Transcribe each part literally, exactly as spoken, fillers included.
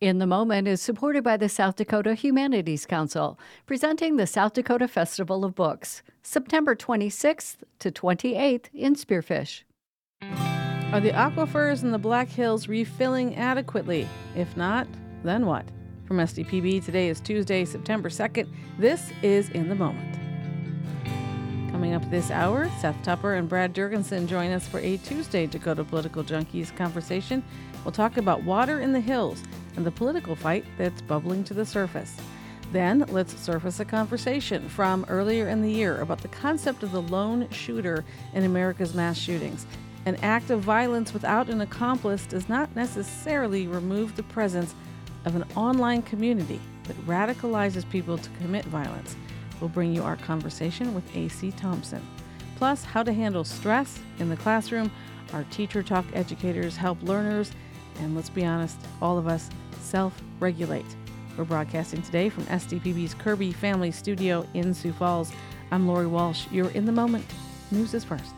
In the Moment is supported by the South Dakota Humanities Council, presenting the South Dakota Festival of Books, September twenty-sixth to twenty-eighth in Spearfish. Are the aquifers in the Black Hills refilling adequately? If not, then what? From S D P B, today is Tuesday, September second. This is In the Moment. Coming up this hour, Seth Tupper and Brad Jurgensen join us for a Tuesday Dakota Political Junkies conversation. We'll talk about water in the hills and the political fight that's bubbling to the surface. Then, let's surface a conversation from earlier in the year about the concept of the lone shooter in America's mass shootings. An act of violence without an accomplice does not necessarily remove the presence of an online community that radicalizes people to commit violence. We'll bring you our conversation with A C Thompson. Plus, how to handle stress in the classroom. Our Teacher Talk educators help learners, and let's be honest, all of us self-regulate. We're broadcasting today from S D P B's Kirby Family Studio in Sioux Falls. I'm Lori Walsh. You're In the Moment. News is first.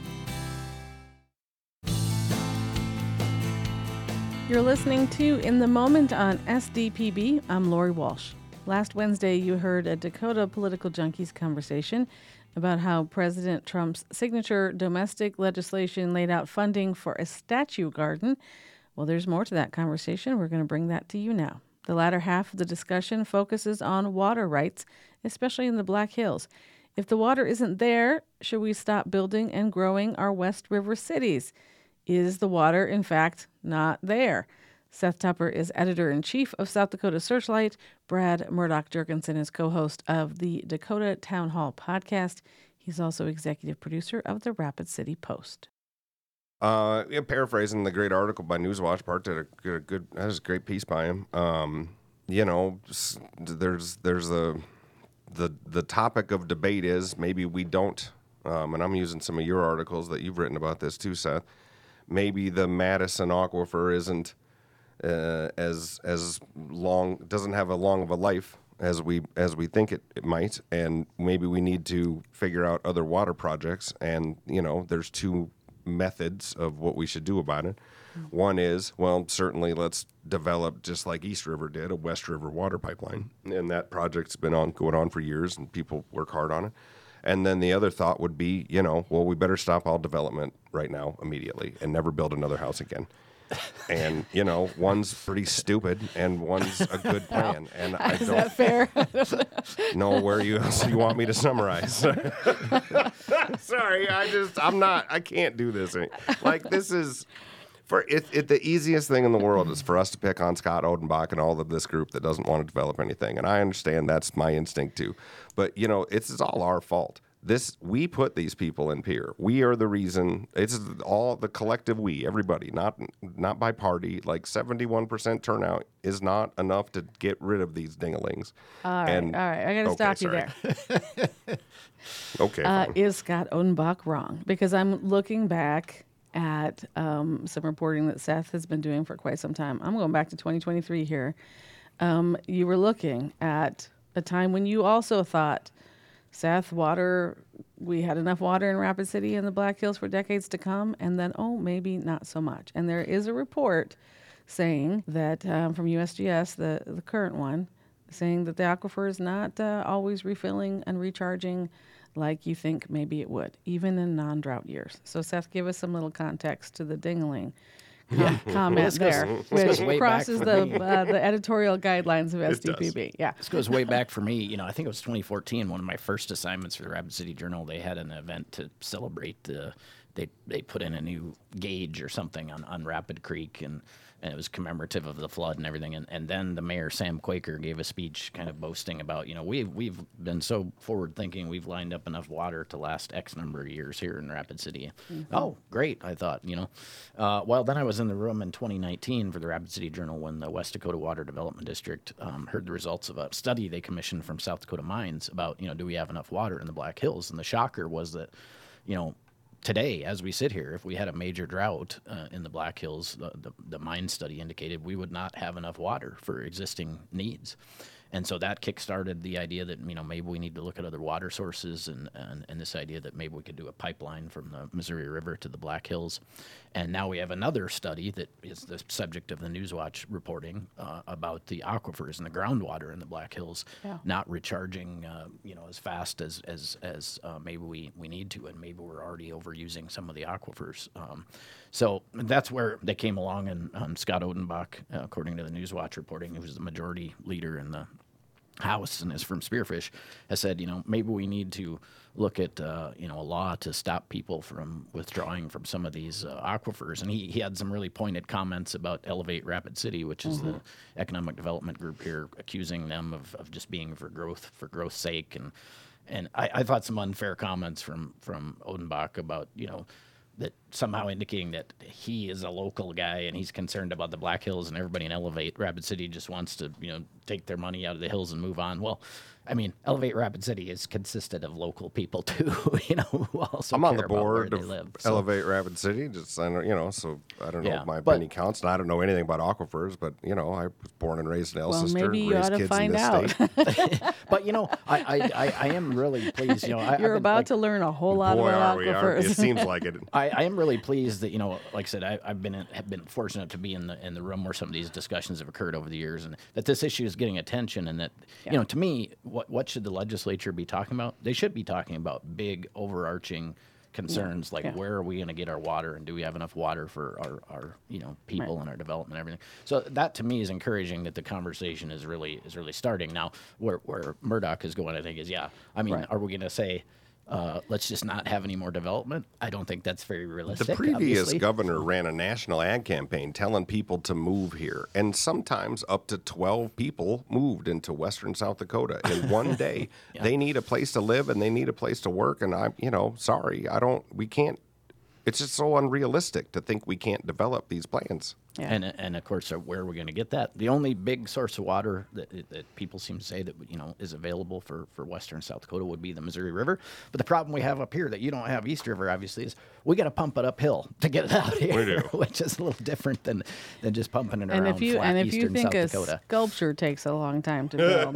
You're listening to In the Moment on S D P B. I'm Lori Walsh. Last Wednesday, you heard a Dakota Political Junkies conversation about how President Trump's signature domestic legislation laid out funding for a statue garden. Well, there's more to that conversation. We're going to bring that to you now. The latter half of the discussion focuses on water rights, especially in the Black Hills. If the water isn't there, should we stop building and growing our West River cities? Is the water, in fact, not there? Seth Tupper is editor-in-chief of South Dakota Searchlight. Brad Murdoch-Jurgensen is co-host of the Dakota Town Hall podcast. He's also executive producer of the Rapid City Post. Uh, yeah, paraphrasing the great article by Newswatch, Bart did a good, good that was a great piece by him. Um, you know, there's there's a the the topic of debate is maybe we don't, um, and I'm using some of your articles that you've written about this too, Seth. Maybe the Madison Aquifer isn't uh, as as long doesn't have a long of a life as we as we think it, it might, and maybe we need to figure out other water projects. And you know, there's two methods of what we should do about it. Mm-hmm. One is, well, certainly let's develop, just like East River did, a West River water pipeline, and that project's been on going on for years, and people work hard on it. And then the other thought would be, you know, well, we better stop all development right now, immediately, and never build another house again. And, you know, one's pretty stupid and one's a good plan. And I Is don't that fair? know where you else you want me to summarize. Sorry, I just, I'm not, I can't do this. Like, this is, for it, it, the easiest thing in the world is for us to pick on Scott Odenbach and all of this group that doesn't want to develop anything. And I understand that's my instinct too. But, you know, it's, it's all our fault. This, we put these people in Pierre. We are the reason. It's all the collective we, everybody, not not by party. Like seventy-one percent turnout is not enough to get rid of these dinglings. All right, and, all right. I got to okay, stop you sorry. there. Okay. Uh, fine. is Scott Odenbach wrong? Because I'm looking back at um, some reporting that Seth has been doing for quite some time. I'm going back to twenty twenty-three here. Um, you were looking at a time when you also thought, Seth, water, we had enough water in Rapid City and the Black Hills for decades to come, and then, oh, maybe not so much. And there is a report saying that, um, from U S G S, the, the current one, saying that the aquifer is not uh, always refilling and recharging like you think maybe it would, even in non-drought years. So, Seth, give us some little context to the dingling com- Yeah. comment This goes- there, this which goes way back crosses for the me. uh, the editorial guidelines of It S D P B. does. Yeah. This goes way back for me. You know, I think it was twenty fourteen, one of my first assignments for the Rapid City Journal. They had an event to celebrate the. They they put in a new gauge or something on, on Rapid Creek, and, and it was commemorative of the flood and everything. And, and then the mayor, Sam Quaker, gave a speech kind of boasting about, you know, we've, we've been so forward thinking, we've lined up enough water to last X number of years here in Rapid City. Mm-hmm. Oh, great, I thought, you know. Uh, well, then I was in the room in twenty nineteen for the Rapid City Journal when the West Dakota Water Development District um, heard the results of a study they commissioned from South Dakota Mines about, you know, do we have enough water in the Black Hills? And the shocker was that, you know, today, as we sit here, if we had a major drought uh, in the Black Hills, the, the, the mine study indicated we would not have enough water for existing needs. And so that kickstarted the idea that, you know, maybe we need to look at other water sources and, and, and this idea that maybe we could do a pipeline from the Missouri River to the Black Hills. And now we have another study that is the subject of the Newswatch reporting uh, about the aquifers and the groundwater in the Black Hills Yeah. not recharging, uh, you know, as fast as as, as uh, maybe we, we need to, and maybe we're already overusing some of the aquifers. Um, so that's where they came along, and um, Scott Odenbach, uh, according to the Newswatch reporting, who was the majority leader in the House and is from Spearfish, has said, you know, maybe we need to look at, uh, you know, a law to stop people from withdrawing from some of these uh, aquifers. And he, he had some really pointed comments about Elevate Rapid City, which is Mm-hmm. the economic development group here, accusing them of, of just being for growth, for growth's sake. And and I, I thought some unfair comments from, from Odenbach about, you know, that somehow indicating that he is a local guy and he's concerned about the Black Hills, and everybody in Elevate Rapid City just wants to, you know, take their money out of the hills and move on. Well, I mean, Elevate Rapid City is consisted of local people too, you know, who also I'm on care the about where board they of live. So- Elevate Rapid City. Just I don't, you know, so I don't know Yeah, if my but- opinion counts, and I don't know anything about aquifers. But you know, I was born and raised in Well, Elsister, maybe you raised ought to kids find in this out. state. But you know, I, I, I, I am really pleased. You know, I, I've You're been, about like, to learn a whole lot Boy, about are we! Are, aquifers. it seems like it. I, I am really pleased that, you know, like I said, I, I've been in, have been fortunate to be in the in the room where some of these discussions have occurred over the years, and that this issue is getting attention. And that, you know, to me, what what should the legislature be talking about? They should be talking about big overarching concerns like Yeah. where are we going to get our water, and do we have enough water for our, our you know people and our development and everything. So that to me is encouraging that the conversation is really is really starting now. Where where Murdoch is going, I think, is yeah. I mean, Right. are we going to say? Uh, let's just not have any more development. I don't think that's very realistic. The previous obviously. governor ran a national ad campaign telling people to move here, and sometimes up to twelve people moved into western South Dakota in one day. They need a place to live and they need a place to work, and I'm, you know, sorry, I don't, we can't. It's just so unrealistic to think we can't develop these plans. Yeah. And and of course, uh, where are we going to get that? The only big source of water that, that people seem to say that you know is available for, for western South Dakota would be the Missouri River. But the problem we have up here that you don't have East River, obviously, is we got to pump it uphill to get it out here, We do. which is a little different than, than just pumping it And around if you flat and if you eastern think South a Dakota. sculpture takes a long time to build,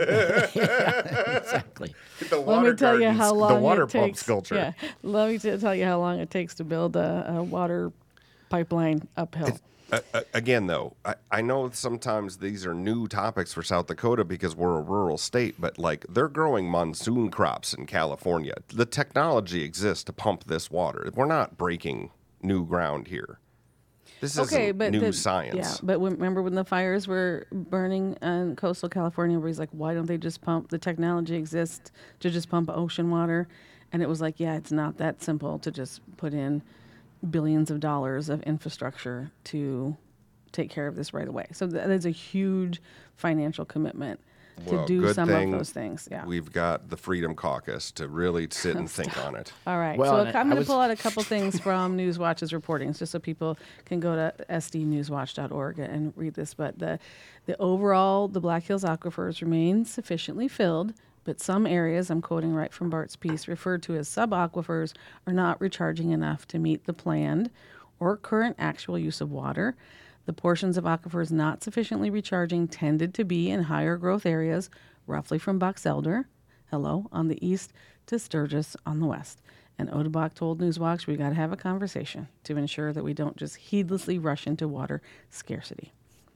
Exactly. The let me tell you how long the water it pump takes. sculpture. Yeah, let me t- tell you how long it takes to build a, a water pipeline uphill. Uh, uh, again, though, I, I know sometimes these are new topics for South Dakota because we're a rural state, but like they're growing monsoon crops in California. The technology exists to pump this water. We're not breaking new ground here. This Okay, isn't but new the- science. Yeah, but when, remember when the fires were burning in coastal California, where he's like, "Why don't they just pump? The technology exists to just pump ocean water," and it was like, "Yeah, it's not that simple to just put in billions of dollars of infrastructure to take care of this right away." So that is a huge financial commitment to Well, do good some thing of those things. Yeah. We've got the Freedom Caucus to really sit and think on it. All right. Well, so and I'm I- I going to was- pull out a couple things from Newswatch's reportings, just so people can go to s d newswatch dot org and read this. But the, the overall, the Black Hills aquifers remain sufficiently filled, but some areas, I'm quoting right from Bart's piece, referred to as subaquifers, are not recharging enough to meet the planned or current actual use of water. The portions of aquifers not sufficiently recharging tended to be in higher growth areas, roughly from Box Elder, hello, on the east, to Sturgis on the west. And Odebach told Newswatch we got to have a conversation to ensure that we don't just heedlessly rush into water scarcity.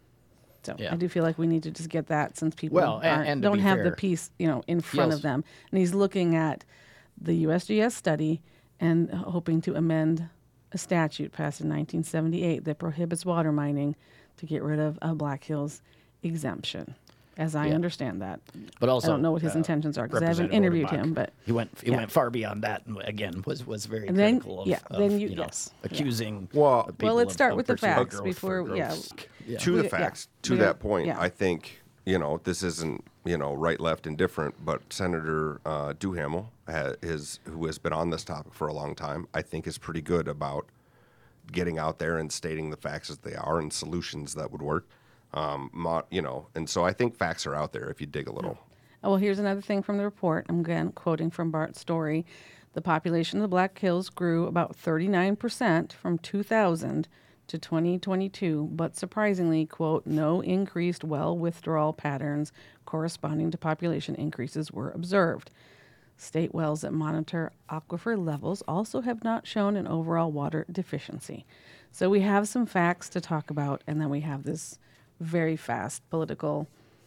So Yeah. I do feel like we need to just get that, since people Well, and- aren't- and to don't be have the fair- piece, you know, in front Yes. of them. And he's looking at the U S G S study and hoping to amend a statute passed in nineteen seventy-eight that prohibits water mining to get rid of a Black Hills exemption, as I Yeah. understand that. But also, I don't know what his uh, intentions are because I haven't Representative interviewed Odenbach, him, but he went he yeah. went far beyond that, and again was was very And then- critical of, yeah, of, then you- know, yes, yeah. accusing. Well- of people Well, let's of- start of with the pursuing facts growth for before- yeah. growth's- yeah. To We- the yeah. facts, to We- that point, yeah. I think, you know, this isn't, you know, right, left, indifferent, but Senator uh, Duhamel, ha- is, who has been on this topic for a long time, I think is pretty good about getting out there and stating the facts as they are and solutions that would work. Um, mo- you know, and so I think facts are out there if you dig a little. Oh, well, here's another thing from the report. I'm again quoting from Bart's story. The population of the Black Hills grew about thirty-nine percent from two thousand to twenty twenty-two, but surprisingly, quote, no increased well withdrawal patterns corresponding to population increases were observed. State wells that monitor aquifer levels also have not shown an overall water deficiency. So we have some facts to talk about, and then we have this very fast political,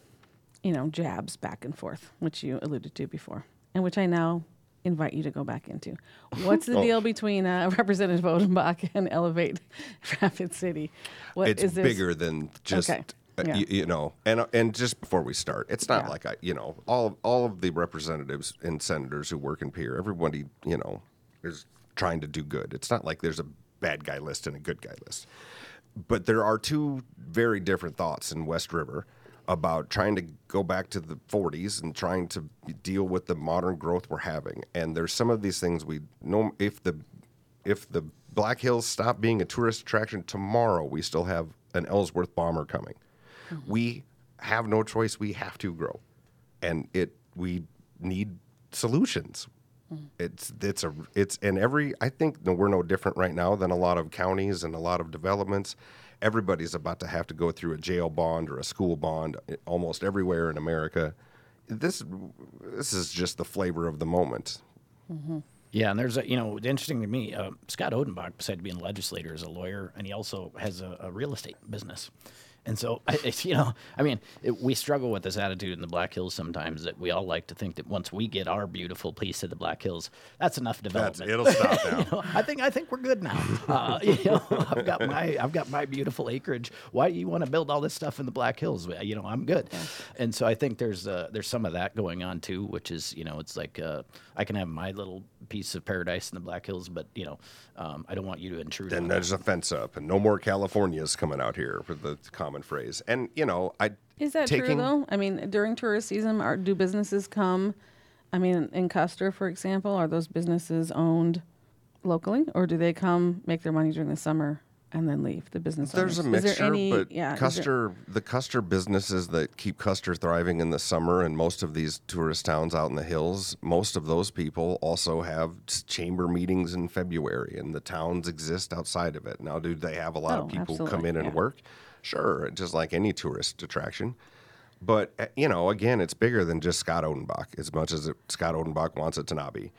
you know, jabs back and forth, which you alluded to before, and which I now invite you to go back into. What's the Oh. deal between uh, Representative Odenbach and Elevate Rapid City? What It's is this? bigger than just Okay. uh, Yeah. you, you know. And and just before we start, it's not Yeah. like I, you know, all of, all of the representatives and senators who work in P R, everybody, you know, is trying to do good. It's not like there's a bad guy list and a good guy list. But there are two very different thoughts in West River about trying to go back to the forties and trying to deal with the modern growth we're having. And there's some of these things we know. If the if the Black Hills stop being a tourist attraction tomorrow, we still have an Ellsworth bomber coming. Mm-hmm. We have no choice. We have to grow, and it we need solutions. Mm-hmm. It's it's a it's and every I think no, we're no different right now than a lot of counties and a lot of developments. Everybody's about to have to go through a jail bond or a school bond almost everywhere in America. This this is just the flavor of the moment. Mm-hmm. Yeah, and there's a, you know, interesting to me, uh, Scott Odenbach, besides being a legislator, is a lawyer, and he also has a, a real estate business. And so, I, it's, you know, I mean, it, we struggle with this attitude in the Black Hills sometimes that we all like to think that once we get our beautiful piece of the Black Hills, that's enough That's, development. it'll stop now. You know, I think I think we're good now. Uh, you know, I've got my I've got my beautiful acreage. Why do you want to build all this stuff in the Black Hills? You know, I'm good. Yeah. And so I think there's uh, there's some of that going on too, which is, you know, it's like uh, I can have my little piece of paradise in the Black Hills, but you know, um, I don't want you to intrude. Then on there's that. a fence up, and no more Californias coming out here for the common phrase. And you know, I Is that taking, true though? I mean, during tourist season, are, do businesses come? I mean, in Custer, for example, are those businesses owned locally, or do they come make their money during the summer and then leave? The business There's a owners? Is mixture, there any, but yeah, is Custer, the Custer businesses that keep Custer thriving in the summer, and most of these tourist towns out in the hills, most of those people also have s- chamber meetings in February, and the towns exist outside of it. Now, do they have a lot Oh, of people absolutely, come in and yeah. work? Sure, just like any tourist attraction. But, uh, you know, again, it's bigger than just Scott Odenbach, as much as it, Scott Odenbach wants it to not be.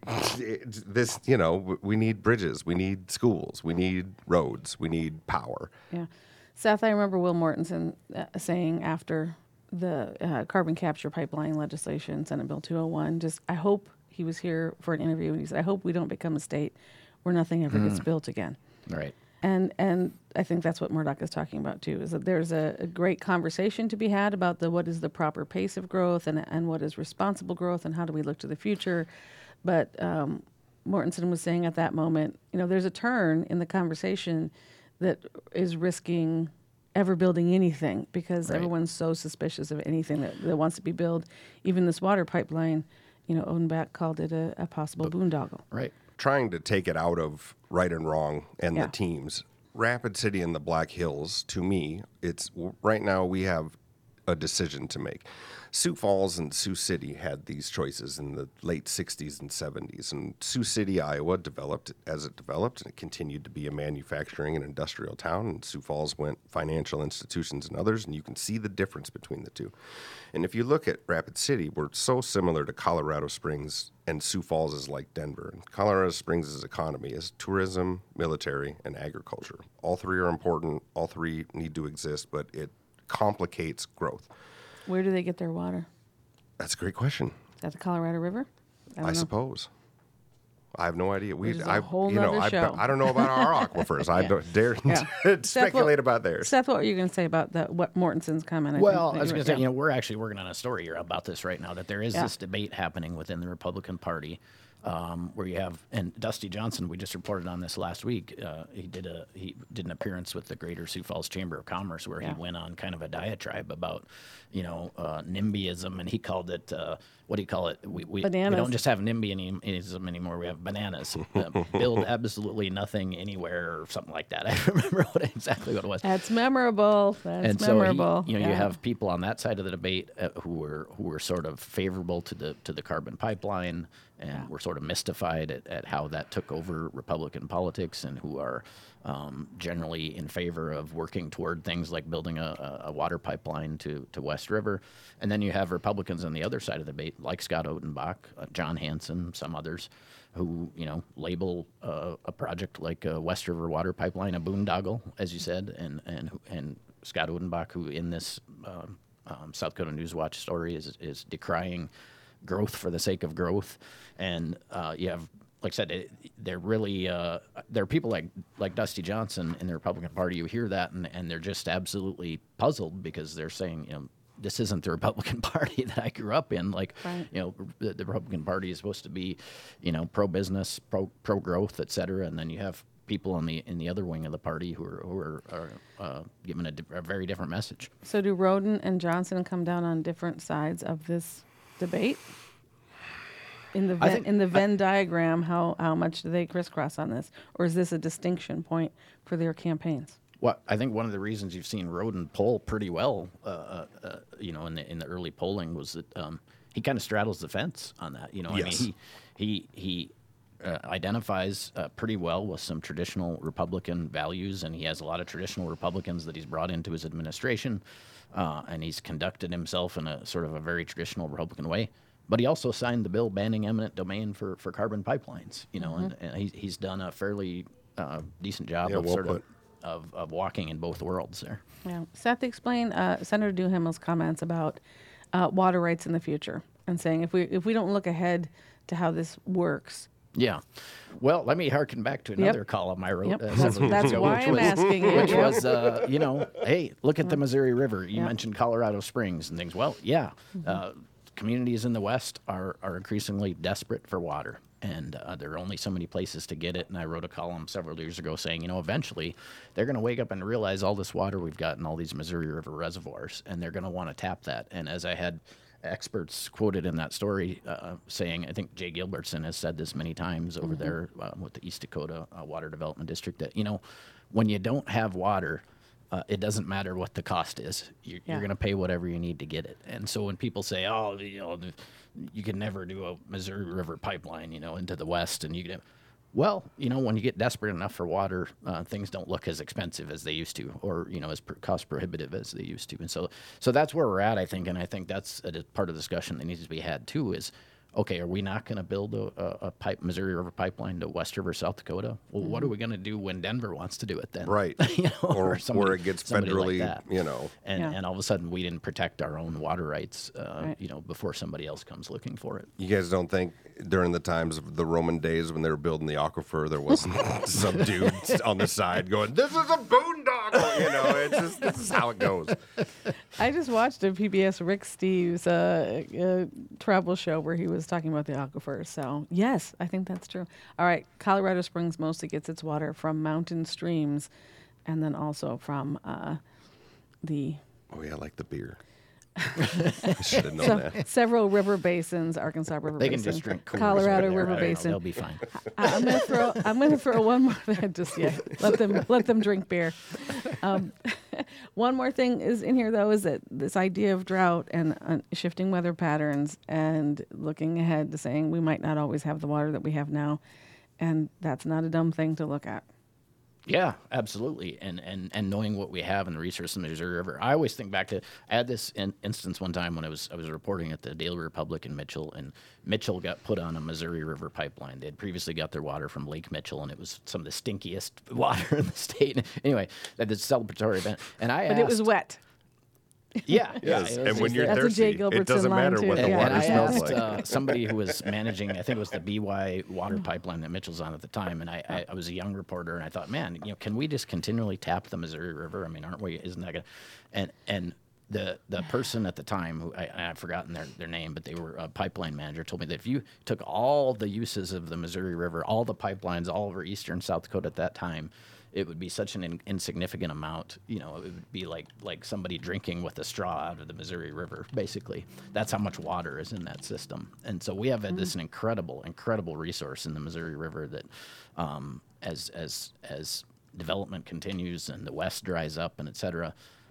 It- this, you know, w- we need bridges, we need schools, we need roads, we need power. Yeah. Seth, I remember Will Mortensen uh, saying after the uh, carbon capture pipeline legislation, Senate Bill two oh one, just, I hope he was here for an interview, and he said, I hope we don't become a state where nothing ever gets built again. Right. And and I think that's what Murdoch is talking about too, is that there's a, a great conversation to be had about the what is the proper pace of growth and and what is responsible growth and how do we look to the future. But um, Mortensen was saying at that moment, you know, there's a turn in the conversation that is risking ever building anything because Right. everyone's so suspicious of anything that, that wants to be built. Even this water pipeline, you know, Odenbach called it a, a possible boondoggle. Right. Trying to take it out of right and wrong and Yeah. the teams. Rapid City and the Black Hills, to me, it's right now we have a decision to make. Sioux Falls and Sioux City had these choices in the late sixties and seventies. And Sioux City, Iowa developed as it developed, and it continued to be a manufacturing and industrial town. And Sioux Falls went financial institutions and others, and you can see the difference between the two. And if you look at Rapid City, we're so similar to Colorado Springs, and Sioux Falls is like Denver. And Colorado Springs' economy is tourism, military, and agriculture. All three are important. All three need to exist, but it complicates growth. Where do they get their water? That's a great question. Is that the Colorado River? I, I, don't know. suppose. I have no idea. We, Which is a I, whole you know, nother I, show. I don't know about our aquifers. I Yeah. don't dare Yeah. to Seth, speculate what- about theirs. Seth, what were you going to say about the, what Mortensen's comment? I Well, think that I was you going were- to say, yeah. you know, we're actually working on a story here about this right now, that there is Yeah. this debate happening within the Republican Party um, where you have, and Dusty Johnson, we just reported on this last week. Uh, he did a he did an appearance with the Greater Sioux Falls Chamber of Commerce where Yeah. he went on kind of a diatribe about, you know, uh, NIMBYism, and he called it, uh, what do you call it? We, we, we Bananas. don't just have NIMBYism anymore, we have bananas. Uh, build absolutely nothing anywhere or something like that. I don't remember what exactly what it was. That's memorable. That's and so he- memorable. you know, you Yeah. have people on that side of the debate uh, who were who were sort of favorable to the to the carbon pipeline, and we're sort of mystified at, at how that took over Republican politics, and who are um, generally in favor of working toward things like building a, a water pipeline to, to West River. And then you have Republicans on the other side of the debate, like Scott Odenbach, uh, John Hanson, some others, who, you know, label uh, a project like a West River water pipeline a boondoggle, as you said, and and and Scott Odenbach, who in this um, um, South Dakota Newswatch story is is decrying growth for the sake of growth. And uh, you have, like I said, it, they're really uh, there are people like like Dusty Johnson in the Republican Party who hear that, and, and they're just absolutely puzzled, because they're saying, you know, this isn't the Republican Party that I grew up in. Like, right. you know, the, the Republican Party is supposed to be, you know, pro-business, pro pro growth, et cetera. And then you have people in the in the other wing of the party who are who are, are uh, given a, di- a very different message. So do Roden and Johnson come down on different sides of this debate? In the Venn, think, in the Venn I, diagram, how how much do they crisscross on this, or is this a distinction point for their campaigns? Well, I think one of the reasons you've seen Roden poll pretty well, uh, uh, you know, in the in the early polling, was that um, he kind of straddles the fence on that. You know, yes. I mean, he he he uh, identifies uh, pretty well with some traditional Republican values, and he has a lot of traditional Republicans that he's brought into his administration, uh, and he's conducted himself in a sort of a very traditional Republican way. But he also signed the bill banning eminent domain for, for carbon pipelines. You know, mm-hmm. and, and he, he's done a fairly uh, decent job yeah, of well sort put. of. Of, of walking in both worlds there. Yeah. Seth, explain uh, Senator Duhamel's comments about uh, water rights in the future, and saying if we if we don't look ahead to how this works. Yeah. Well, let me harken back to another Yep. column I wrote. Yep. Uh, That's, several years that's ago, why which I'm was, asking you. Which Yep. was, uh, you know, hey, look at the Missouri River. You Yep. mentioned Colorado Springs and things. Well, yeah. Mm-hmm. Uh, communities in the West are, are increasingly desperate for water. And uh, there are only so many places to get it. And I wrote a column several years ago saying, you know, eventually they're going to wake up and realize all this water we've got in all these Missouri River reservoirs, and they're going to want to tap that. And as I had experts quoted in that story uh, saying, I think Jay Gilbertson has said this many times over mm-hmm. there uh, with the East Dakota uh, Water Development District, that, you know, when you don't have water, Uh, it doesn't matter what the cost is. You're, yeah. you're going to pay whatever you need to get it. And so when people say, "Oh, you know, the, you can never do a Missouri River pipeline, you know, into the West," and you can, well, you know, when you get desperate enough for water, uh, things don't look as expensive as they used to, or you know, as per- cost prohibitive as they used to. And so, so that's where we're at, I think. And I think that's a part of the discussion that needs to be had too. Is okay, are we not going to build a, a, a pipe, Missouri River pipeline to West River, South Dakota? Well, mm-hmm. what are we going to do when Denver wants to do it then? Right. you know, or, or, somebody, or it gets federally, like you know. And, yeah. and all of a sudden we didn't protect our own water rights, uh, right. you know, before somebody else comes looking for it. You guys don't think during the times of the Roman days when they were building the aquifer, there wasn't some dude on the side going, "This is a boondoggle," you know? It's just, this is how it goes. I just watched a P B S Rick Steves uh, uh, travel show where he was talking about the aquifer. So, yes, I think that's true. All right, Colorado Springs mostly gets its water from mountain streams, and then also from uh, the... Oh, yeah, I like the beer. I should have known so, that. Several river basins, Arkansas River They Basin, can just drink Coors Colorado over there. River I don't know, Basin. They'll be fine. I, I'm gonna throw. I'm gonna throw one more. Just yeah, let them let them drink beer. Um, one more thing is in here though, is that this idea of drought and uh, shifting weather patterns, and looking ahead to saying we might not always have the water that we have now, and that's not a dumb thing to look at. Yeah, absolutely. And, and and knowing what we have in the resources in the Missouri River. I always think back to, I had this in, instance one time when I was I was reporting at the Daily Republic in Mitchell, and Mitchell got put on a Missouri River pipeline. They had previously got their water from Lake Mitchell, and it was some of the stinkiest water in the state. Anyway, at this celebratory event. And I But asked, it was wet. Yeah. Yes, yeah, it was- and it when was you're there. That's a Jay thirsty, it Gilbertson doesn't line, matter too. what the And, water and I smells asked like. uh, somebody who was managing, I think it was the B Y water pipeline that Mitchell's on at the time, and I, I, I was a young reporter, and I thought, man, you know, can we just continually tap the Missouri River? I mean, aren't we? Isn't that good? And and the the person at the time, who I, I've forgotten their, their name, but they were a pipeline manager, told me that if you took all the uses of the Missouri River, all the pipelines all over eastern South Dakota at that time, it would be such an in, insignificant amount. You know, it would be like like somebody drinking with a straw out of the Missouri River, basically. That's how much water is in that system. And so we have mm-hmm. this incredible, incredible resource in the Missouri River that um, as as as development continues and the West dries up and et cetera,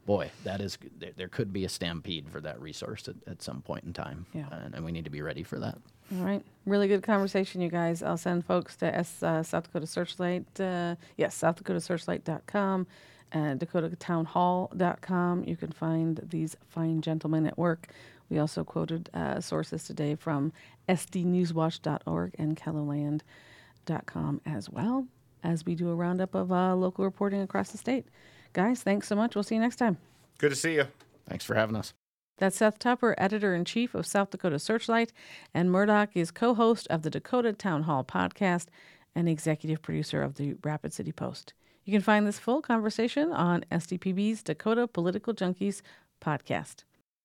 boy, that is there, there could be a stampede for that resource at, at some point in time. Yeah. And, and we need to be ready for that. All right. Really good conversation, you guys. I'll send folks to S, uh, South Dakota Searchlight. Uh, yes, south dakota searchlight dot com and dakota town hall dot com. You can find these fine gentlemen at work. We also quoted uh, sources today from s d newswatch dot org and kelloland dot com as well, as we do a roundup of uh, local reporting across the state. Guys, thanks so much. We'll see you next time. Good to see you. Thanks for having us. That's Seth Tupper, editor-in-chief of South Dakota Searchlight, and Murdoch is co-host of the Dakota Town Hall podcast and executive producer of the Rapid City Post. You can find this full conversation on S D P B's Dakota Political Junkies podcast.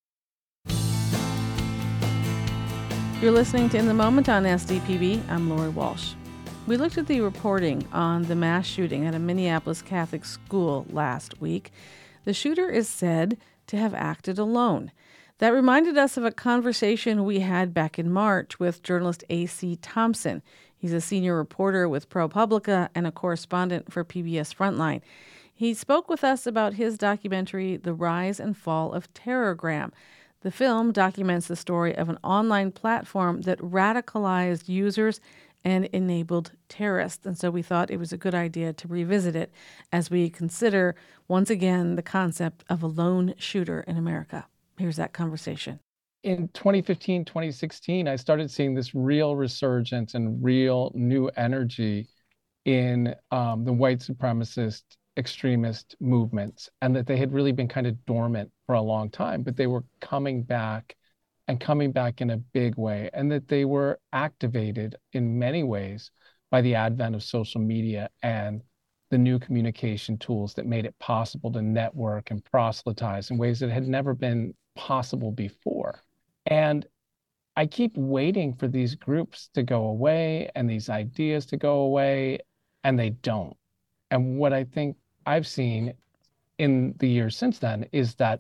You're listening to In the Moment on S D P B. I'm Lori Walsh. We looked at the reporting on the mass shooting at a Minneapolis Catholic school last week. The shooter is said to have acted alone. That reminded us of a conversation we had back in March with journalist A C Thompson. He's a senior reporter with ProPublica and a correspondent for P B S Frontline. He spoke with us about his documentary, The Rise and Fall of Terrorgram. The film documents the story of an online platform that radicalized users and enabled terrorists. And so we thought it was a good idea to revisit it as we consider, once again, the concept of a lone shooter in America. Here's that conversation. In twenty fifteen, twenty sixteen, I started seeing this real resurgence and real new energy in um, the white supremacist extremist movements, and that they had really been kind of dormant for a long time, but they were coming back and coming back in a big way, and that they were activated in many ways by the advent of social media and the new communication tools that made it possible to network and proselytize in ways that had never been possible before. And I keep waiting for these groups to go away and these ideas to go away, and they don't. And what I think I've seen in the years since then is that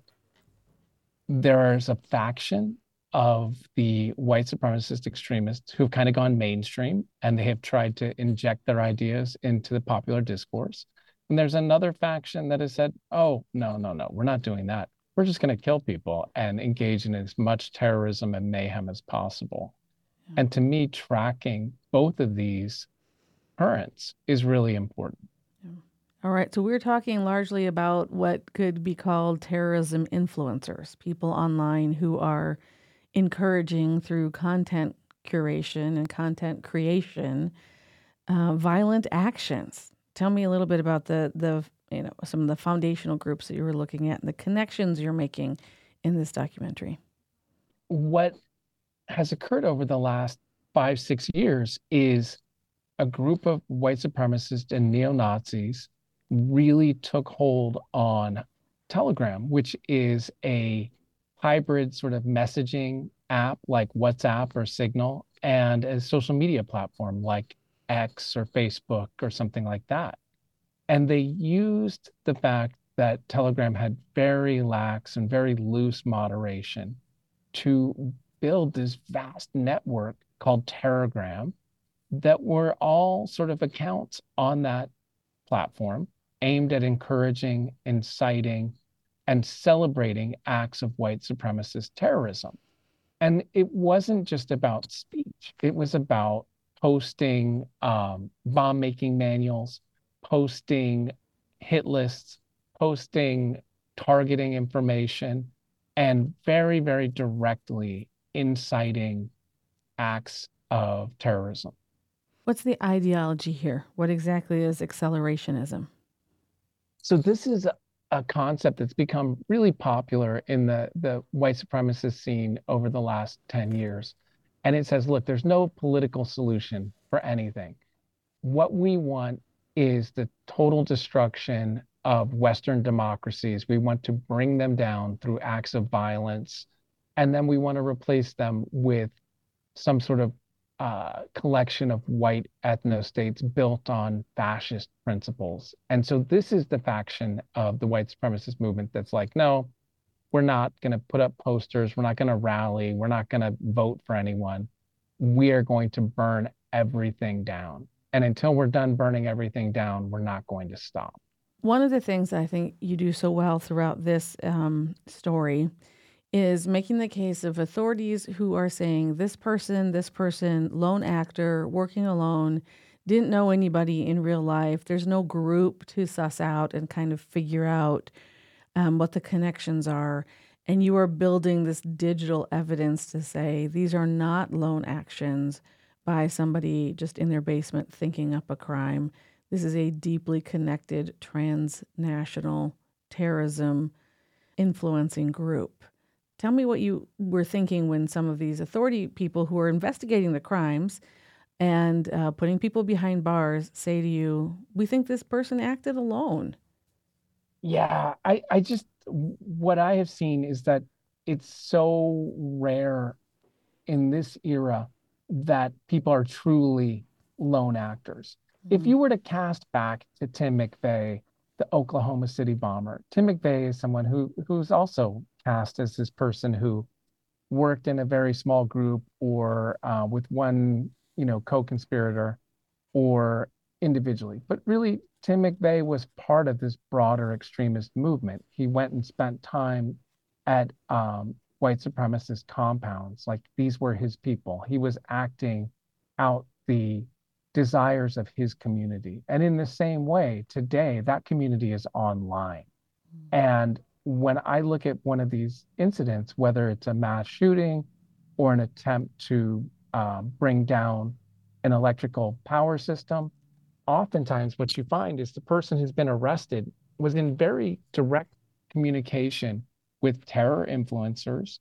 there's a faction of the white supremacist extremists who've kind of gone mainstream, and they have tried to inject their ideas into the popular discourse. And there's another faction that has said, oh, no, no, no, we're not doing that. We're just going to kill people and engage in as much terrorism and mayhem as possible. Yeah. And to me, tracking both of these currents is really important. Yeah. All right. So we're talking largely about what could be called terrorism influencers, people online who are encouraging through content curation and content creation, uh, violent actions. Tell me a little bit about the, the, you know, some of the foundational groups that you were looking at and the connections you're making in this documentary. What has occurred over the last five, six years is a group of white supremacists and neo-Nazis really took hold on Telegram, which is a hybrid sort of messaging app like WhatsApp or Signal, and a social media platform like X or Facebook or something like that. And they used the fact that Telegram had very lax and very loose moderation to build this vast network called Terragram that were all sort of accounts on that platform aimed at encouraging, inciting, and celebrating acts of white supremacist terrorism. And it wasn't just about speech. It was about posting um, bomb-making manuals, posting hit lists, posting targeting information, and very, very directly inciting acts of terrorism. What's the ideology here? What exactly is accelerationism? So this is a, a concept that's become really popular in the, the white supremacist scene over the last ten years. And it says, look, there's no political solution for anything. What we want is the total destruction of Western democracies. We want to bring them down through acts of violence. And then we want to replace them with some sort of uh, collection of white ethno-states built on fascist principles. And so this is the faction of the white supremacist movement that's like, no, we're not going to put up posters. We're not going to rally. We're not going to vote for anyone. We are going to burn everything down. And until we're done burning everything down, we're not going to stop. One of the things I think you do so well throughout this um, story is making the case of authorities who are saying this person, this person, lone actor, working alone, didn't know anybody in real life. There's no group to suss out and kind of figure out um, what the connections are. And you are building this digital evidence to say these are not lone actions by somebody just in their basement thinking up a crime. This is a deeply connected transnational terrorism influencing group. Tell me what you were thinking when some of these authority people who are investigating the crimes and uh, putting people behind bars say to you, we think this person acted alone. Yeah, I, I just, what I have seen is that it's so rare in this era that people are truly lone actors. Mm-hmm. If you were to cast back to Tim McVeigh, the Oklahoma City bomber, Tim McVeigh is someone who who's also cast as this person who worked in a very small group or uh, with one, you know, co-conspirator or individually. But really, Tim McVeigh was part of this broader extremist movement. He went and spent time at um, white supremacist compounds. Like, these were his people. He was acting out the desires of his community. And in the same way, today, that community is online. Mm-hmm. And when I look at one of these incidents, whether it's a mass shooting or an attempt to uh, bring down an electrical power system, oftentimes what you find is the person who's been arrested was in very direct communication with terror influencers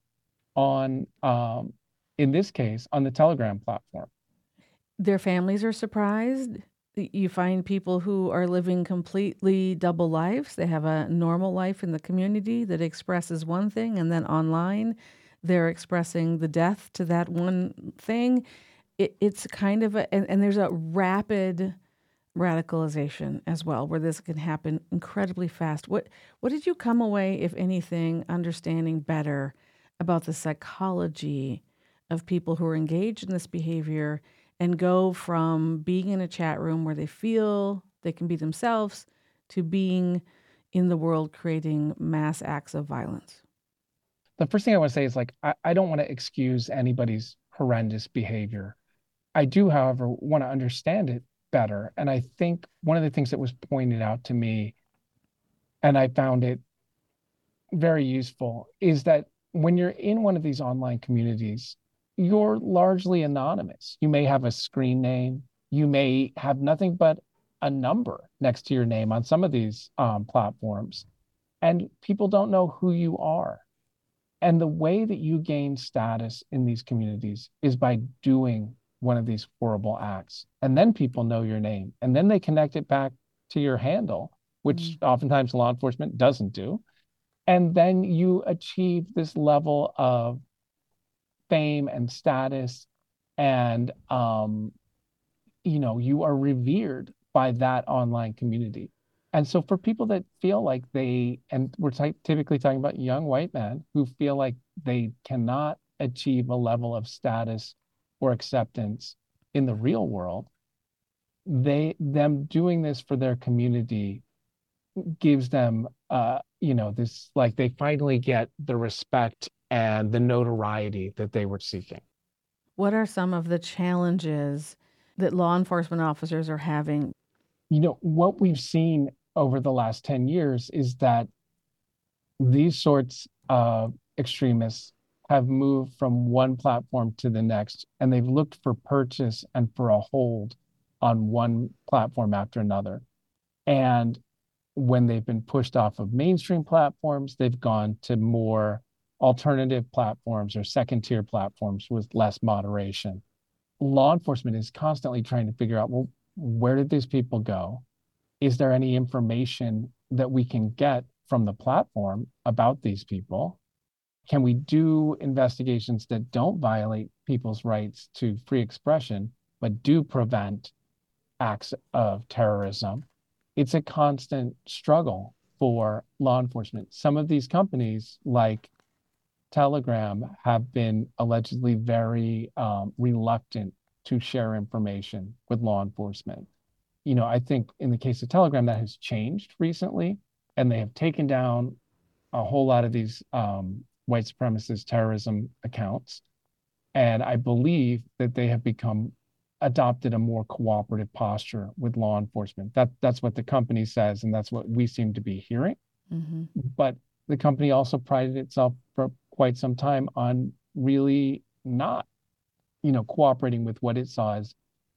on, um, in this case, on the Telegram platform. Their families are surprised. You find people who are living completely double lives. They have a normal life in the community that expresses one thing, and then online, they're expressing the death to that one thing. It, it's kind of a, and, and there's a rapid radicalization as well, where this can happen incredibly fast. What what did you come away, if anything, understanding better about the psychology of people who are engaged in this behavior and go from being in a chat room where they feel they can be themselves to being in the world creating mass acts of violence? The first thing I want to say is, like, I, I don't want to excuse anybody's horrendous behavior. I do, however, want to understand it better. And I think one of the things that was pointed out to me, and I found it very useful, is that when you're in one of these online communities, you're largely anonymous. You may have a screen name. You may have nothing but a number next to your name on some of these um, platforms. And people don't know who you are. And the way that you gain status in these communities is by doing one of these horrible acts. And then people know your name. And then they connect it back to your handle, which mm-hmm. oftentimes law enforcement doesn't do. And then you achieve this level of fame and status, and um, you know, you are revered by that online community. And so for people that feel like they, and we're t- typically talking about young white men who feel like they cannot achieve a level of status or acceptance in the real world, they them doing this for their community gives them, uh, you know, this, like, they finally get the respect and the notoriety that they were seeking. What are some of the challenges that law enforcement officers are having? You know, what we've seen over the last ten years is that these sorts of extremists have moved from one platform to the next, and they've looked for purchase and for a hold on one platform after another. And when they've been pushed off of mainstream platforms, they've gone to more alternative platforms or second-tier platforms with less moderation. Law enforcement is constantly trying to figure out, well, where did these people go? Is there any information that we can get from the platform about these people? Can we do investigations that don't violate people's rights to free expression, but do prevent acts of terrorism? It's a constant struggle for law enforcement. Some of these companies, like Telegram, have been allegedly very um, reluctant to share information with law enforcement. you know, I think in the case of Telegram, that has changed recently, and they have taken down a whole lot of these um, white supremacist terrorism accounts. And I believe that they have become adopted a more cooperative posture with law enforcement. That that's what the company says, and that's what we seem to be hearing. Mm-hmm. But the company also prided itself for quite some time on really not, you know, cooperating with what it saw as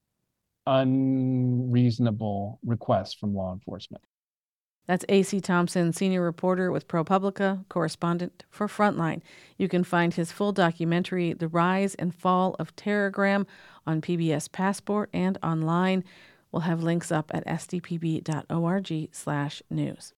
unreasonable requests from law enforcement. That's A C Thompson, senior reporter with ProPublica, correspondent for Frontline. You can find his full documentary, The Rise and Fall of Terrorgram, on P B S Passport and online. We'll have links up at s d p b dot org slash news.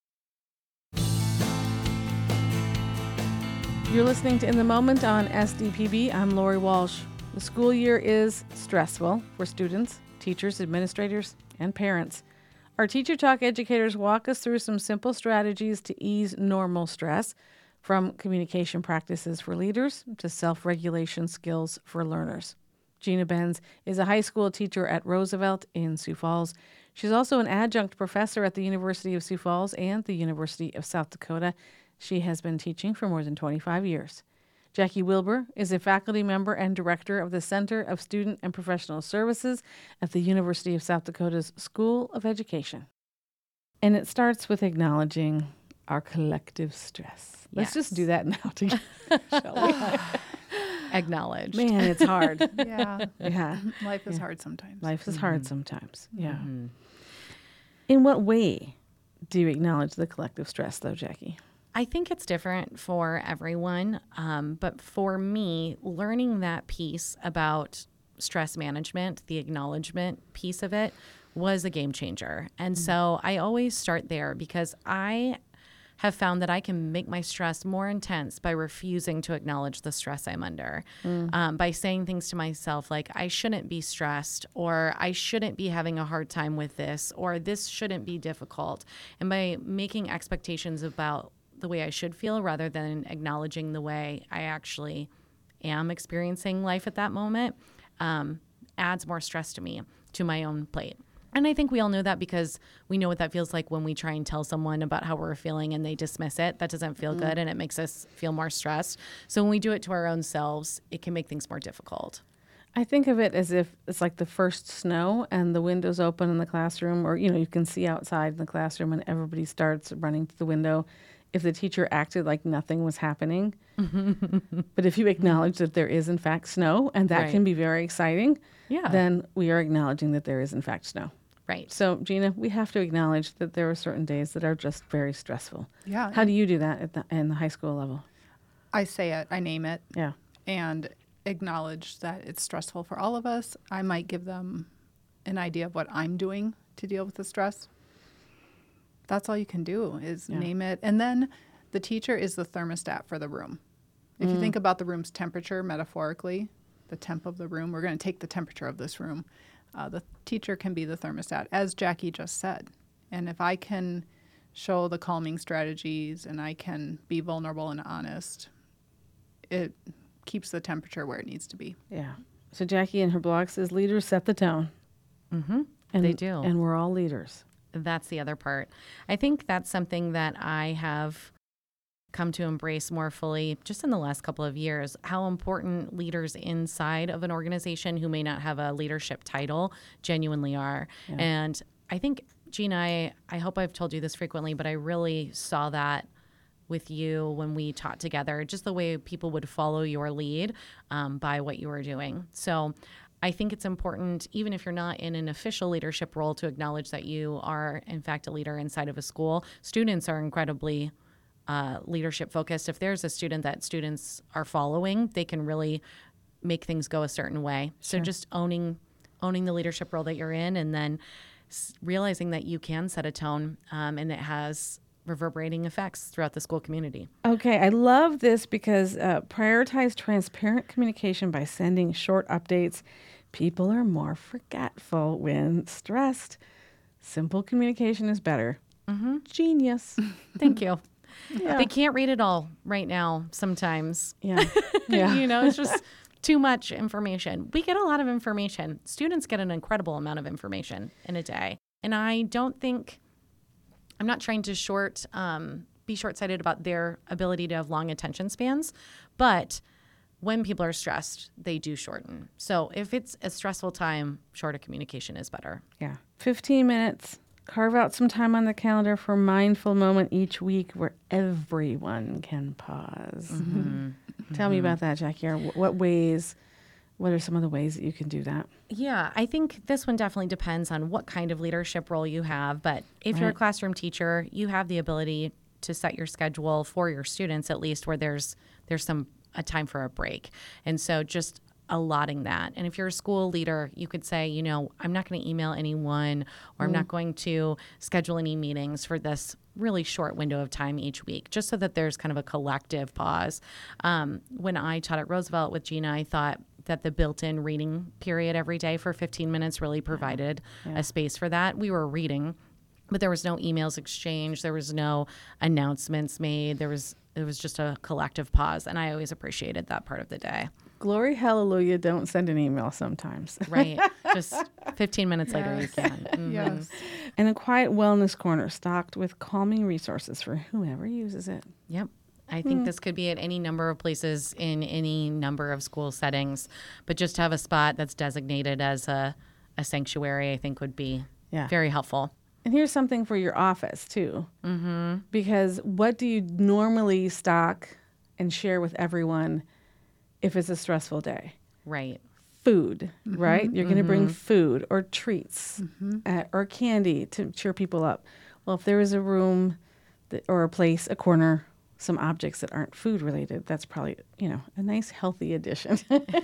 You're listening to In the Moment on S D P B. I'm Lori Walsh. The school year is stressful for students, teachers, administrators, and parents. Our Teacher Talk educators walk us through some simple strategies to ease normal stress, from communication practices for leaders to self-regulation skills for learners. Gina Benz is a high school teacher at Roosevelt in Sioux Falls. She's also an adjunct professor at the University of Sioux Falls and the University of South Dakota. She has been teaching for more than twenty-five years. Jackie Wilbur is a faculty member and director of the Center of Student and Professional Services at the University of South Dakota's School of Education. And it starts with acknowledging our collective stress. Let's Yes. just do that now together, shall we? Acknowledged. Man, it's hard. Yeah. Yeah. Life is hard sometimes. Life is hard sometimes. Yeah. Mm-hmm. In what way do you acknowledge the collective stress, though, Jackie? I think it's different for everyone. Um, but for me, learning that piece about stress management, the acknowledgement piece of it, was a game changer. And mm-hmm. so I always start there because I have found that I can make my stress more intense by refusing to acknowledge the stress I'm under, mm. um, by saying things to myself like, I shouldn't be stressed, or I shouldn't be having a hard time with this, or this shouldn't be difficult. And by making expectations about the way I should feel rather than acknowledging the way I actually am experiencing life at that moment, um, adds more stress to me, to my own plate. And I think we all know that because we know what that feels like when we try and tell someone about how we're feeling and they dismiss it. That doesn't feel mm. good, and it makes us feel more stressed. So when we do it to our own selves, it can make things more difficult. I think of it as if it's like the first snow and the window's open in the classroom, or, you know, you can see outside in the classroom and everybody starts running to the window. If the teacher acted like nothing was happening. But if you acknowledge that there is, in fact, snow, and that right. can be very exciting, yeah. then we are acknowledging that there is, in fact, snow. Right. So, Gina, we have to acknowledge that there are certain days that are just very stressful. Yeah. How do you do that at the, in the high school level? I say it, I name it, Yeah. and acknowledge that it's stressful for all of us. I might give them an idea of what I'm doing to deal with the stress. That's all you can do is Yeah. name it. And then the teacher is the thermostat for the room. If Mm. you think about the room's temperature metaphorically, the temp of the room, we're going to take the temperature of this room. Uh, the teacher can be the thermostat, as Jackie just said. And if I can show the calming strategies and I can be vulnerable and honest, it keeps the temperature where it needs to be. Yeah. So Jackie in her blog says leaders set the tone. Mm-hmm. And, They do. And we're all leaders. That's the other part. I think that's something that I have come to embrace more fully just in the last couple of years, how important leaders inside of an organization who may not have a leadership title genuinely are. Yeah. And I think, Gina, I, I hope I've told you this frequently, but I really saw that with you when we taught together, just the way people would follow your lead um, by what you were doing. So I think it's important, even if you're not in an official leadership role, to acknowledge that you are, in fact, a leader inside of a school. Students are incredibly uh, leadership focused. If there's a student that students are following, they can really make things go a certain way. So Sure. just owning owning the leadership role that you're in, and then s- realizing that you can set a tone um, and it has reverberating effects throughout the school community. Okay, I love this because uh, prioritize transparent communication by sending short updates. People are more forgetful when stressed. Simple communication is better. Mm-hmm. Genius. Thank you. Yeah. They can't read it all right now sometimes. Yeah. Yeah. You know, it's just too much information. We get a lot of information. Students get an incredible amount of information in a day. And I don't think, I'm not trying to short, um, be short-sighted about their ability to have long attention spans, but when people are stressed, they do shorten. So if it's a stressful time, shorter communication is better. Yeah. fifteen minutes. Carve out some time on the calendar for a mindful moment each week where everyone can pause. Mm-hmm. Tell mm-hmm. me about that, Jackie. Or what ways, what are some of the ways that you can do that? Yeah, I think this one definitely depends on what kind of leadership role you have. But if right. you're a classroom teacher, you have the ability to set your schedule for your students, at least where there's there's some a time for a break. And so just allotting that. And if you're a school leader, you could say, you know, I'm not going to email anyone, or mm. I'm not going to schedule any meetings for this really short window of time each week, just so that there's kind of a collective pause. Um, when I taught at Roosevelt with Gina, I thought that the built-in reading period every day for fifteen minutes really provided yeah. Yeah. a space for that. We were reading, but there was no emails exchanged. There was no announcements made. There was it was just a collective pause, and I always appreciated that part of the day. Glory, hallelujah, don't send an email sometimes. Right. Just fifteen minutes yes. later you can. Mm-hmm. Yes. And a quiet wellness corner stocked with calming resources for whoever uses it. Yep. I think mm. this could be at any number of places in any number of school settings, but just to have a spot that's designated as a, a sanctuary, I think would be yeah. very helpful. And here's something for your office, too. Mm-hmm. Because what do you normally stock and share with everyone if it's a stressful day? Right. Food, mm-hmm. right? You're going to mm-hmm. bring food or treats mm-hmm. uh, or candy to cheer people up. Well, if there is a room that, or a place, a corner, some objects that aren't food related, that's probably, you know, a nice healthy addition.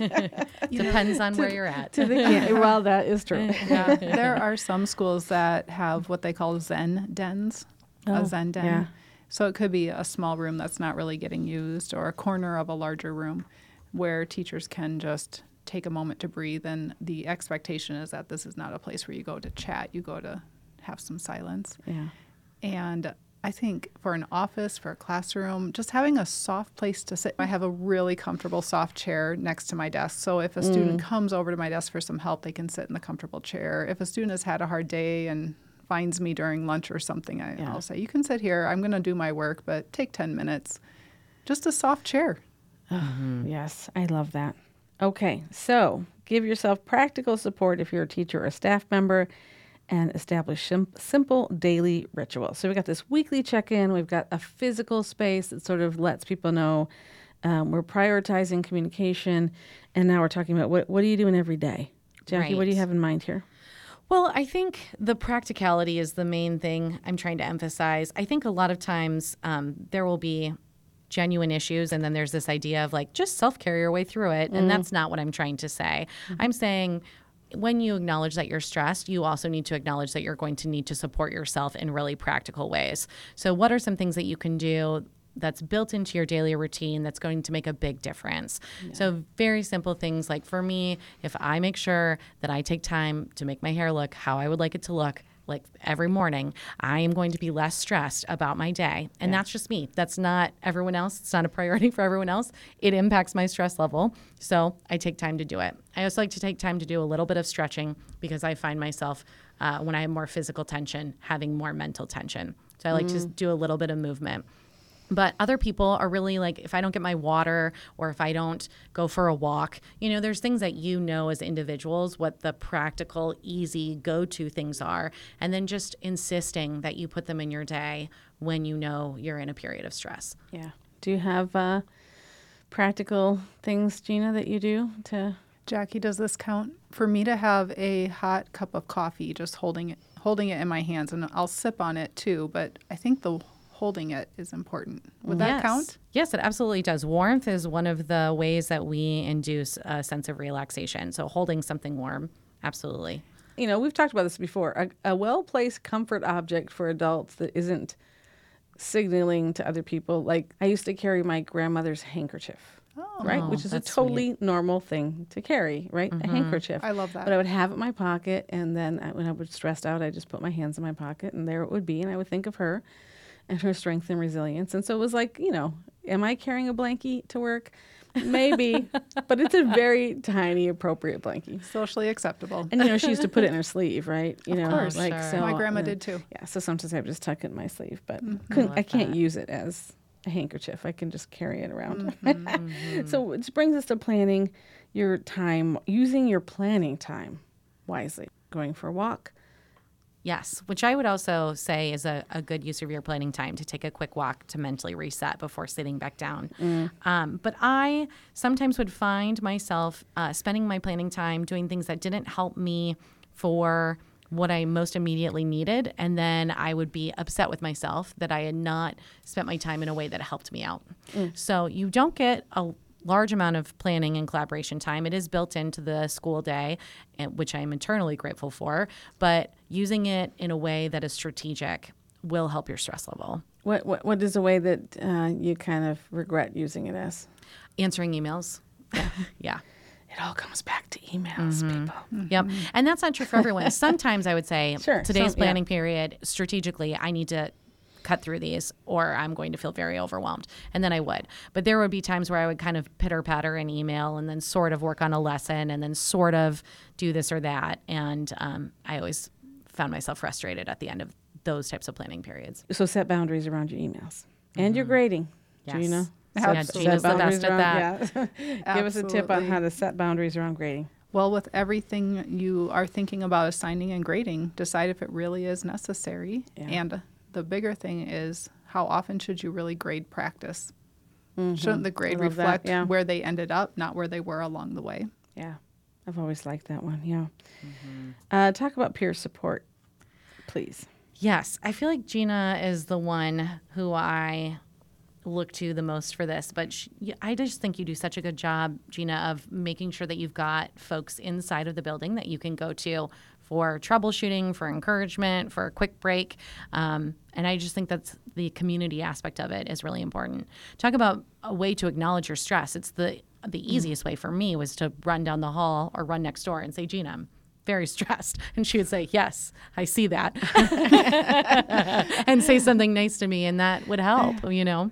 Depends on where you're at. To the can- well, that is true. Yeah. There are some schools that have what they call Zen dens, oh, a Zen den. Yeah. So it could be a small room that's not really getting used, or a corner of a larger room where teachers can just take a moment to breathe. And the expectation is that this is not a place where you go to chat, you go to have some silence. Yeah. And I think for an office, for a classroom, just having a soft place to sit. I have a really comfortable soft chair next to my desk. So if a mm. student comes over to my desk for some help, they can sit in the comfortable chair. If a student has had a hard day and finds me during lunch or something, I, yeah. I'll say, you can sit here. I'm going to do my work, but take ten minutes. Just a soft chair. Mm-hmm. Yes, I love that. Okay, so give yourself practical support if you're a teacher or a staff member, and establish sim- simple daily rituals. So we've got this weekly check-in. We've got a physical space that sort of lets people know um, we're prioritizing communication. And now we're talking about what, what are you doing every day? Jackie, right. What do you have in mind here? Well, I think the practicality is the main thing I'm trying to emphasize. I think a lot of times um, there will be genuine issues, and then there's this idea of like, just self-care your way through it. Mm. And that's not what I'm trying to say. Mm-hmm. I'm saying when you acknowledge that you're stressed, you also need to acknowledge that you're going to need to support yourself in really practical ways. So what are some things that you can do that's built into your daily routine that's going to make a big difference? Yeah. So very simple things like, for me, if I make sure that I take time to make my hair look how I would like it to look, like every morning, I am going to be less stressed about my day. And yeah. that's just me. That's not everyone else. It's not a priority for everyone else. It impacts my stress level. So I take time to do it. I also like to take time to do a little bit of stretching, because I find myself, uh, when I have more physical tension, having more mental tension. So I like mm. to do a little bit of movement. But other people are really like, if I don't get my water, or if I don't go for a walk, you know, there's things that you know as individuals what the practical, easy go-to things are. And then just insisting that you put them in your day when you know you're in a period of stress. Yeah. Do you have uh, practical things, Gina, that you do to... Jackie, does this count? For me to have a hot cup of coffee, just holding it, holding it in my hands, and I'll sip on it too, but I think the holding it is important. Would that yes. count? Yes, it absolutely does. Warmth is one of the ways that we induce a sense of relaxation. So holding something warm, absolutely. You know, we've talked about this before. A, a well-placed comfort object for adults that isn't signaling to other people. Like, I used to carry my grandmother's handkerchief, oh, right? Which is a totally sweet. normal thing to carry, right? Mm-hmm. A handkerchief. I love that. But I would have it in my pocket, and then I, when I was stressed out, I just put my hands in my pocket, and there it would be, and I would think of her and her strength and resilience. And so it was like, you know, am I carrying a blankie to work? maybe, but it's a very tiny, appropriate blankie. Socially acceptable. And you know, she used to put it in her sleeve, right? You know, course. like Sure. so. My grandma uh, did too. Yeah, so sometimes I would just tuck it in my sleeve, but Mm-hmm. couldn't, love I can't that. use it as a handkerchief. I can just carry it around. Mm-hmm. So which brings us to planning your time, using your planning time wisely. Going for a walk. Yes, which I would also say is a, a good use of your planning time to take a quick walk to mentally reset before sitting back down. Um, but I sometimes would find myself uh, spending my planning time doing things that didn't help me for what I most immediately needed. And then I would be upset with myself that I had not spent my time in a way that helped me out. So you don't get a large amount of planning and collaboration time. It is built into the school day, and- which I am eternally grateful for, but using it in a way that is strategic will help your stress level. What what what is a way that uh, you kind of regret using it as? Answering emails. Yeah. yeah. It all comes back to emails, people. Yep. And that's not true for everyone. Sometimes I would say Sure, today's some- yeah. planning period, strategically, I need to cut through these or I'm going to feel very overwhelmed. And then I would. But there would be times where I would kind of pitter patter an email and then sort of work on a lesson and then sort of do this or that. And um, I always found myself frustrated at the end of those types of planning periods. So set boundaries around your emails and your grading. Yes. Gina? Yeah, Absolutely. Gina's the boundaries best at that. around- yeah. Give us a tip on Absolutely. how to set boundaries around grading. Well, with everything you are thinking about assigning and grading, decide if it really is necessary. Yeah. And the bigger thing is, how often should you really grade practice? Shouldn't the grade I love that, reflect yeah. where they ended up, not where they were along the way? Yeah. I've always liked that one. Yeah. Uh, talk about peer support, please. Yes, I feel like Gina is the one who I look to the most for this, but sh I just think you do such a good job, Gina, of making sure that you've got folks inside of the building that you can go to for troubleshooting, for encouragement, for a quick break. Um, and I just think that's the community aspect of it is really important. Talk about a way to acknowledge your stress. It's the the easiest way for me was to run down the hall or run next door and say, Gina, I'm very stressed. And she would say, yes, I see that. And say something nice to me, and that would help, you know?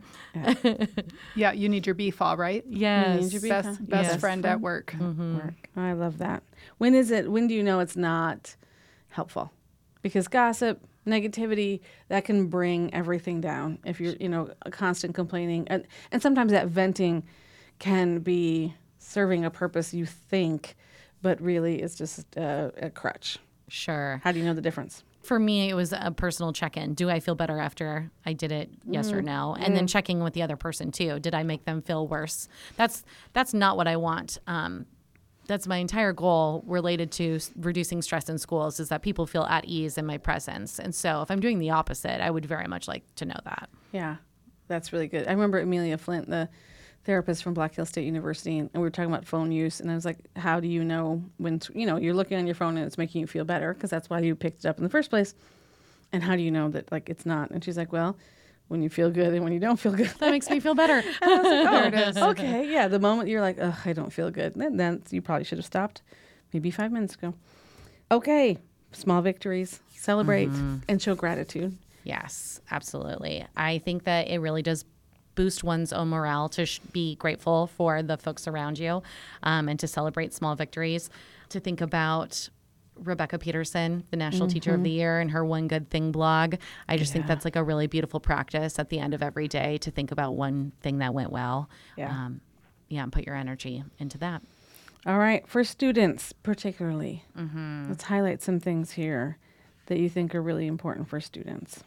Yeah, you need your B F A, right? Yes. your B- Best, best Yes. friend at work. Work. I love that. When is it, when do you know it's not helpful? Because gossip, negativity, that can bring everything down if you're, you know, a constant complaining. And, and sometimes that venting can be serving a purpose you think, but really it's just uh, a crutch. Sure. How do you know the difference? For me, it was a personal check-in. Do I feel better after I did it? Yes or no? And then checking with the other person too. Did I make them feel worse? That's that's not what I want. Um, that's my entire goal related to s- reducing stress in schools is that people feel at ease in my presence. And so if I'm doing the opposite, I would very much like to know that. Yeah, that's really good. I remember Amelia Flint, the therapist from Black Hill State University, and we were talking about phone use, and I was like, how do you know when, t- you know, you're looking on your phone and it's making you feel better, because that's why you picked it up in the first place, and how do you know that, like, it's not? And she's like, well, when you feel good and when you don't feel good. That makes me feel better. There it is. Okay, yeah, the moment you're like, ugh, I don't feel good, then, then you probably should have stopped maybe five minutes ago. Okay, small victories, celebrate, and show gratitude. Yes, absolutely. I think that it really does boost one's own morale to sh- be grateful for the folks around you um, and to celebrate small victories, to think about Rebecca Peterson, the National Teacher of the Year, and her One Good Thing blog. I just think that's like a really beautiful practice at the end of every day to think about one thing that went well. Yeah. Um, yeah, and put your energy into that. All right, for students particularly, let's highlight some things here that you think are really important for students.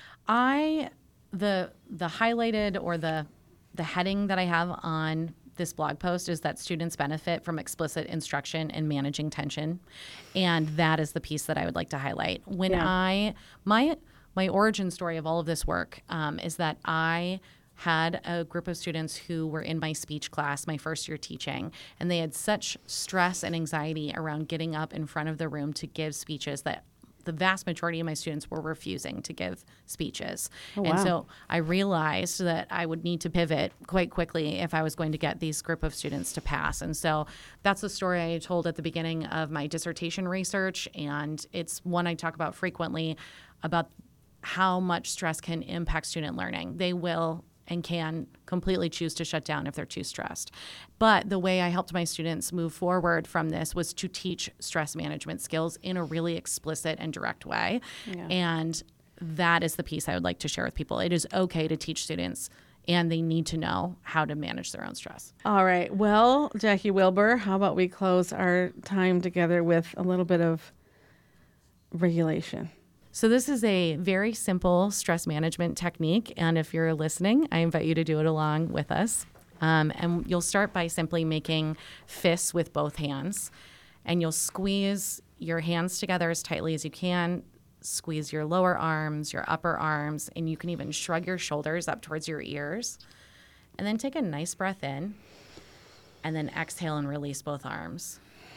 I the the highlighted or the the heading that I have on this blog post is that students benefit from explicit instruction and managing tension, and that is the piece that I would like to highlight. When Yeah. I my my origin story of all of this work um, is that I had a group of students who were in my speech class, my first year teaching, and they had such stress and anxiety around getting up in front of the room to give speeches that the vast majority of my students were refusing to give speeches. And wow. so I realized that I would need to pivot quite quickly if I was going to get these group of students to pass. And so that's the story I told at the beginning of my dissertation research, and it's one I talk about frequently about how much stress can impact student learning. They will and can completely choose to shut down if they're too stressed. But the way I helped my students move forward from this was to teach stress management skills in a really explicit and direct way. Yeah. And that is the piece I would like to share with people. It is okay to teach students, and they need to know how to manage their own stress. All right. Well, Jackie Wilbur, how about we close our time together with a little bit of regulation? So this is a very simple stress management technique, and if you're listening, I invite you to do it along with us. Um, and you'll start by simply making fists with both hands, and you'll squeeze your hands together as tightly as you can. Squeeze your lower arms, your upper arms, and you can even shrug your shoulders up towards your ears. And then take a nice breath in, and then exhale and release both arms.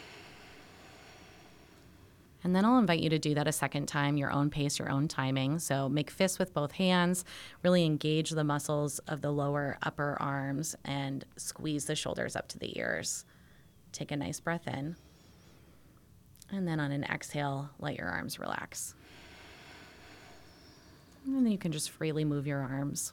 And then I'll invite you to do that a second time, your own pace, your own timing. So make fists with both hands, really engage the muscles of the lower upper arms, and squeeze the shoulders up to the ears. Take a nice breath in. And then on an exhale, let your arms relax. And then you can just freely move your arms.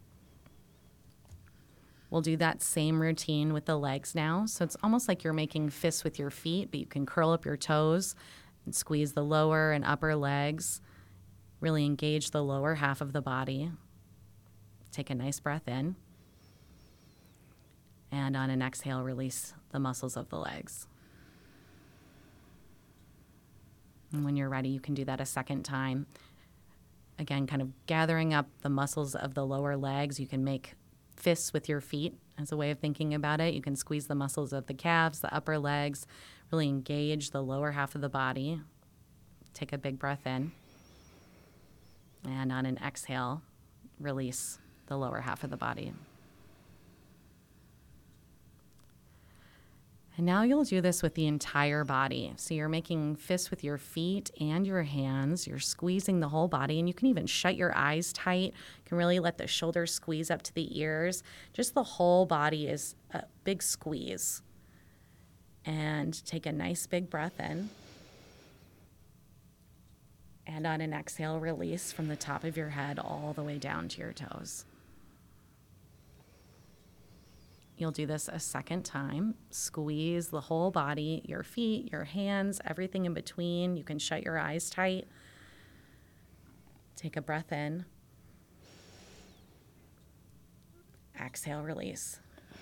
We'll do that same routine with the legs now. So it's almost like you're making fists with your feet, but you can curl up your toes and squeeze the lower and upper legs. Really engage the lower half of the body. Take a nice breath in. And on an exhale, release the muscles of the legs. And when you're ready, you can do that a second time. Again, kind of gathering up the muscles of the lower legs. You can make fists with your feet as a way of thinking about it. You can squeeze the muscles of the calves, the upper legs, really engage the lower half of the body. Take a big breath in. And on an exhale, release the lower half of the body. And now you'll do this with the entire body. So you're making fists with your feet and your hands. You're squeezing the whole body, and you can even shut your eyes tight. You can really let the shoulders squeeze up to the ears. Just the whole body is a big squeeze. And take a nice big breath in. And on an exhale, release from the top of your head all the way down to your toes. You'll do this a second time. Squeeze the whole body, your feet, your hands, everything in between. You can shut your eyes tight. Take a breath in. Exhale, release.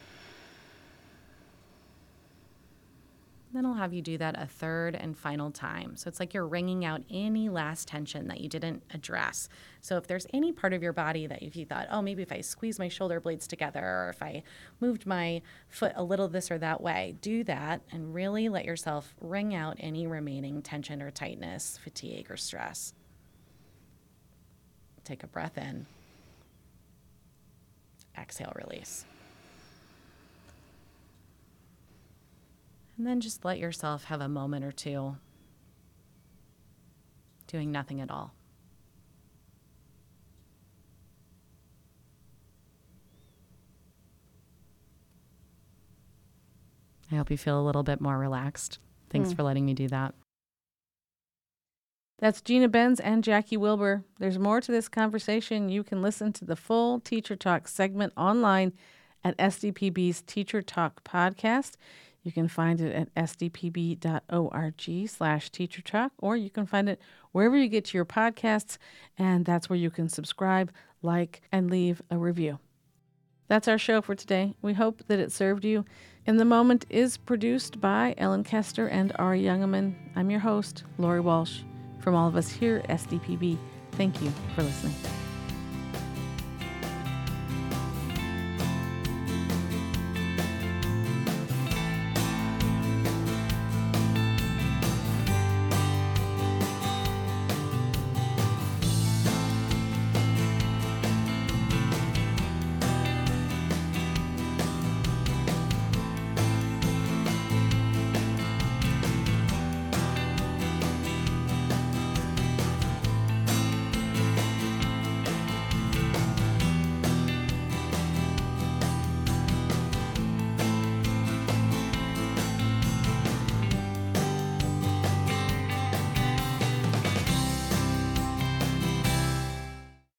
Then I'll have you do that a third and final time. So it's like you're wringing out any last tension that you didn't address. So if there's any part of your body that if you thought, oh, maybe if I squeeze my shoulder blades together, or if I moved my foot a little this or that way, do that and really let yourself wring out any remaining tension or tightness, fatigue or stress. Take a breath in. Exhale, release. And then just let yourself have a moment or two doing nothing at all. I hope you feel a little bit more relaxed. Thanks Mm. for letting me do that. That's Gina Benz and Jackie Wilbur. There's more to this conversation. You can listen to the full Teacher Talk segment online at S D P B's Teacher Talk podcast. You can find it at sdpb.org slash teacher talk, or you can find it wherever you get to your podcasts, and that's where you can subscribe, like, and leave a review. That's our show for today. We hope that it served you. In the Moment is produced by Ellen Kester and Ari Youngeman. I'm your host, Lori Walsh. From all of us here at S D P B, thank you for listening.